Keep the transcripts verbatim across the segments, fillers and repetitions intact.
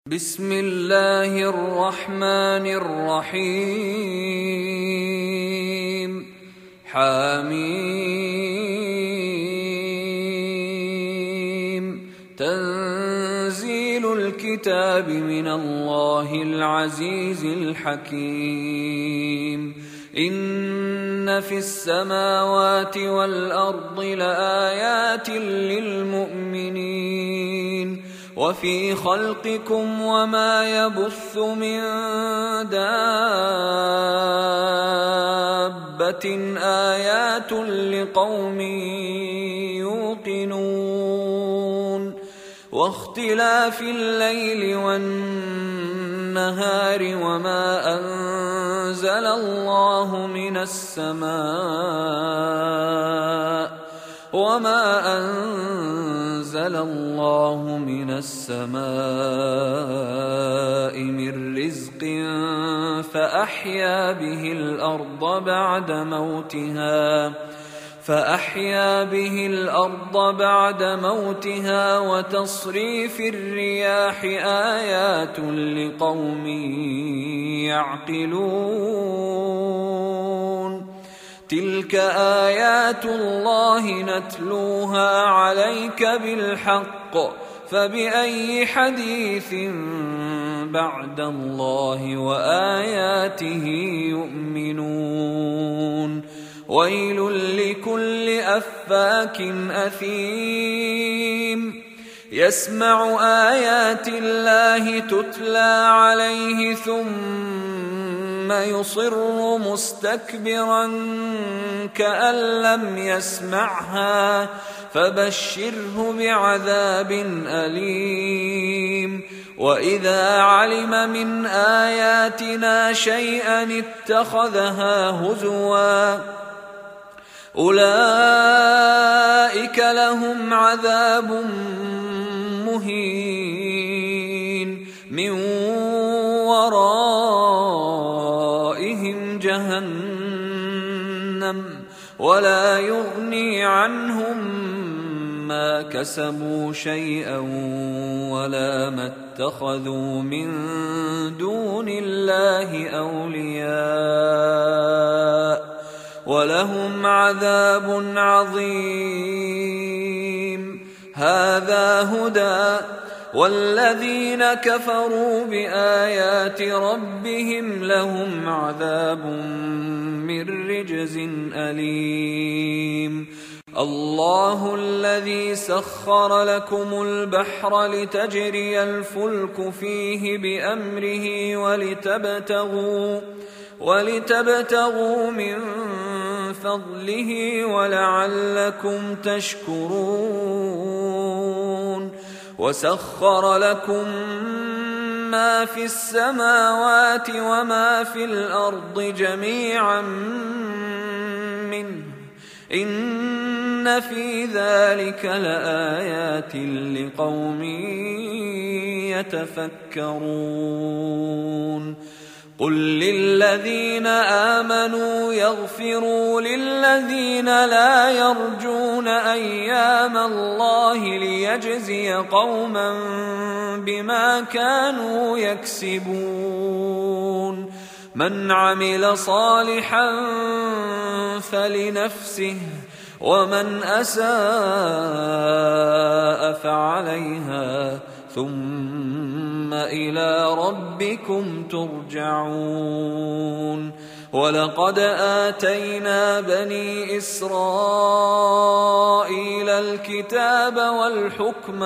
بسم الله الرحمن الرحيم حميم تنزيل الكتاب من الله العزيز الحكيم إن في السماوات والأرض لآيات للمؤمنين وفي خلقكم وما يبث من دابة آيات لقوم يوقنون واختلاف الليل والنهار وما أنزل الله من السماء وما أنزل الله من السماء من رزق فأحيا به الأرض بعد موتها فأحيا به الأرض بعد موتها وتصريف الرياح آيات لقوم يعقلون تلك آيات الله نتلوها عليك بالحق فبأي حديث بعد الله وآياته يؤمنون ويل لكل أفاك أثيم يسمع آيات الله تتلى عليه ثم يصر مستكبرا كأن لم يسمعها فبشره بعذاب أليم وإذا علم من آياتنا شيئا اتخذها هزوا أولئك لهم عذاب مهين من ورائهم جهنم ولا يغني عنهم ما كسبوا شيئا ولا ما اتخذوا من دون الله أولياء ولهم عذاب عظيم هذا هدى والذين كفروا بآيات ربهم لهم عذاب من رجز أليم الله الذي سخر لكم البحر لتجري الفلك فيه بأمره ولتبتغوا ولتبتغوا من فضله ولعلكم تشكرون وسخر لكم ما في السماوات وما في الأرض جميعا منه إن في ذلك لآيات لقوم يتفكرون قل للذين آمنوا يغفروا للذين لا يرجون أيام الله ليجزي قوما بما كانوا يكسبون من عمل صالحا فلنفسه ومن أساء فعليها ثم إلى ربكم ترجعون ولقد آتينا بني إسرائيل الكتاب والحكم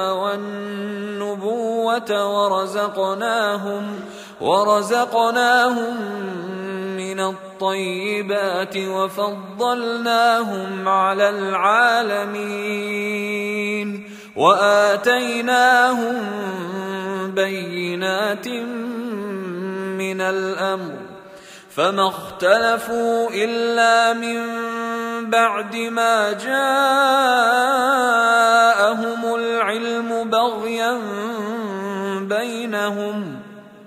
والنبوة ورزقناهم ورزقناهم من الطيبات وفضلناهم على العالمين وآتيناهم بينات من الأمر فما اختلفوا إلا من بعد ما جاءهم العلم بغيا بينهم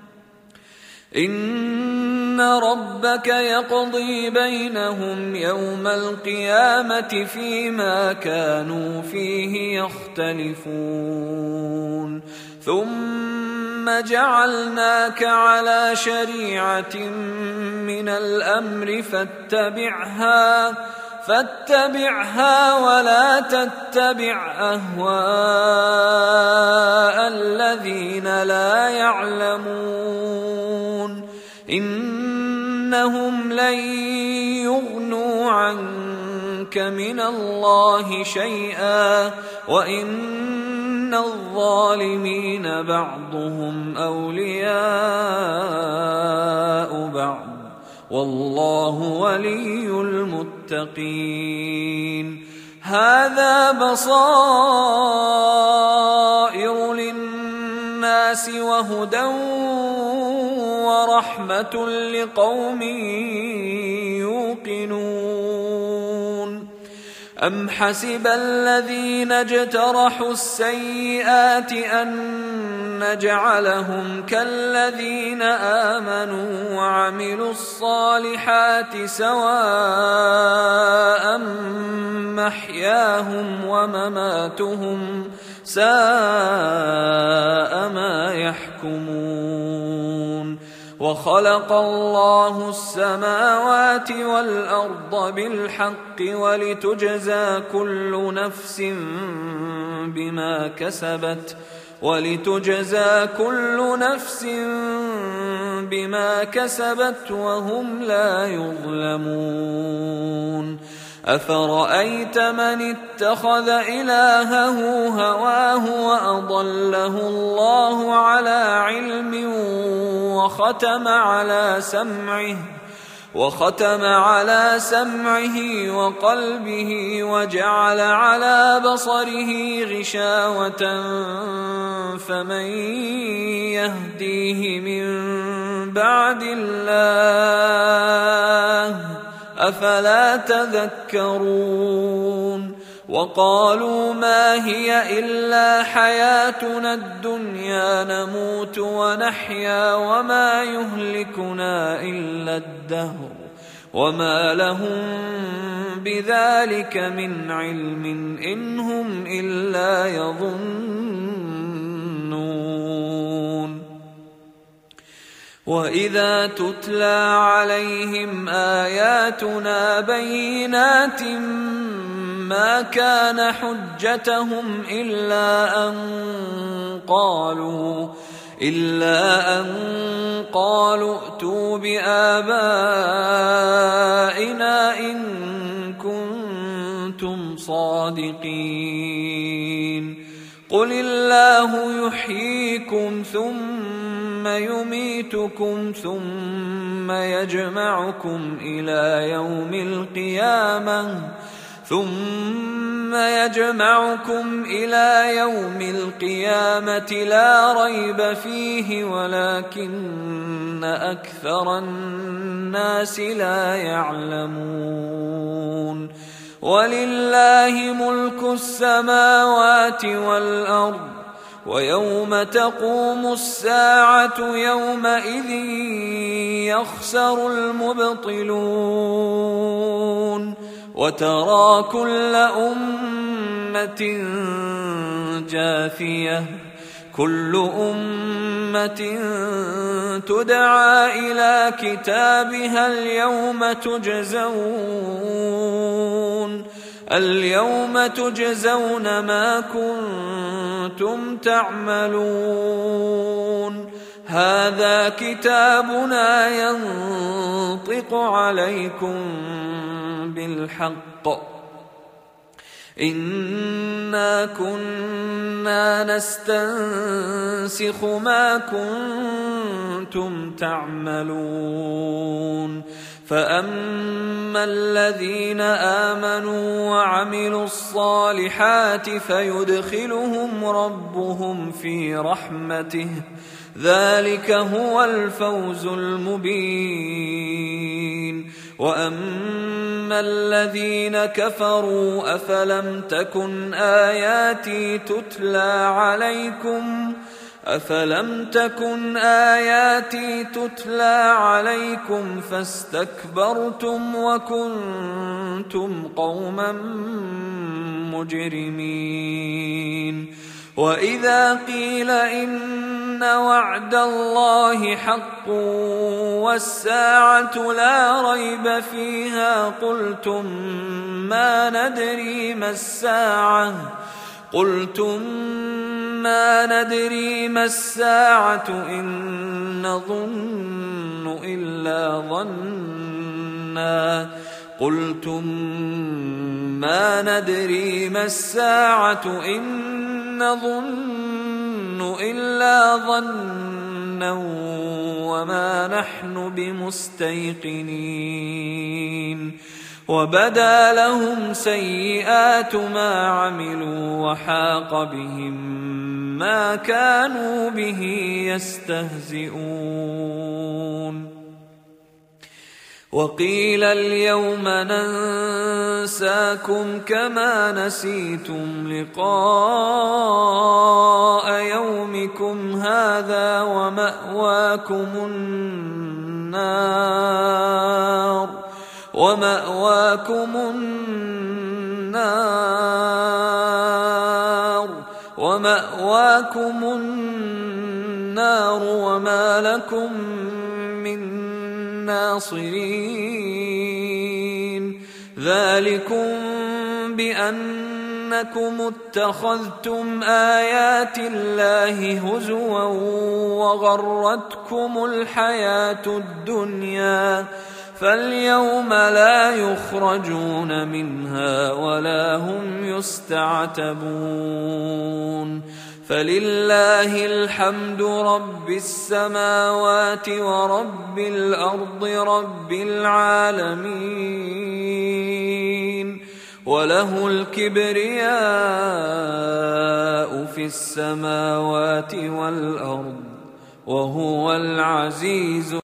إن ربك يقضي بينهم يوم القيامة فيما كانوا فيه يختلفون ثم جعلناك على شريعة من الأمر فاتبعها فاتبعها ولا تتبع أهواء الذين لا يعلمون إنهم لن يغنوا عنك من الله شيئا وإن الظالمين بعضهم أولياء بعض والله ولي المتقين. هذا بصائر للناس وهدى ورحمة لقوم يوقنون. أم حسب الذين اجترحوا السيئات أن نجعلهم كالذين آمنوا وعملوا الصالحات سواء محياهم ومماتهم ساء ما يحكمون. وخلق الله السماوات والأرض بالحق ولتجزى كل نفس بما كسبت ولتجزى كل نفس بما كسبت وهم لا يظلمون. أفرأيت من اتخذ إلهه هواه وأضله الله على علم وختم على سمعه وختم على سمعه وقلبه وجعل على بصره غشاوة فمن يهديه من بعد الله أفلا تذكرون. وقالوا ما هي إلا حياتنا الدنيا نموت ونحيا وما يهلكنا إلا الدهر وما لهم بذلك من علم إن هم إلا يظنون. وإذا تتلى عليهم آياتنا بينات ما كان حجتهم إلا أن قالوا إلا أن قالوا ائتوا بآبائنا إن كنتم صادقين. قل الله يحييكم ثم يميتكم ثم يجمعكم إلى يوم القيامة ثم يجمعكم إلى يوم القيامة لا ريب فيه ولكن أكثر الناس لا يعلمون. ولله ملك السماوات والأرض ويوم تقوم الساعة يومئذ يخسر المبطلون. وترى كل أمة جاثية كل أمة تدعى إلى كتابها اليوم تجزون اليوم تجزون ما كنتم تعملون. هذا كتابنا ينطق عليكم بالحق إنا كنا نستنسخ ما كنتم تعملون. فأما الذين آمنوا وعملوا الصالحات فيدخلهم ربهم في رحمته ذلك هو الفوز المبين. وأما الذين كفروا أفلم تكن آياتي تتلى عليكم أفلم تكن آياتي تتلى عليكم فاستكبرتم وكنتم قوما مجرمين. وإذا قيل إن وعد الله حق والساعة لا ريب فيها قلتم ما ندري ما الساعة قلتم ما ندري ما الساعة إن نظن إلا ظنا قلتم ما ندري ما الساعة إن نظن إلا ظنا وما نحن بمستيقنين وبدا لهم سيئات ما عملوا وحاق بهم ما كانوا به يستهزئون وقيل اليوم ننساكم كما نسيتم لقاء يومكم هذا ومأواكم النار ومأواكم النار ومأواكم النار وما لكم من ناصرين ذلكم بأنكم اتخذتم آيات الله هزوا وغرتكم الحياة الدنيا فاليوم لا يخرجون منها ولا هم يستعتبون فلله الحمد رب السماوات ورب الأرض رب العالمين وله الكبرياء في السماوات والأرض وهو العزيز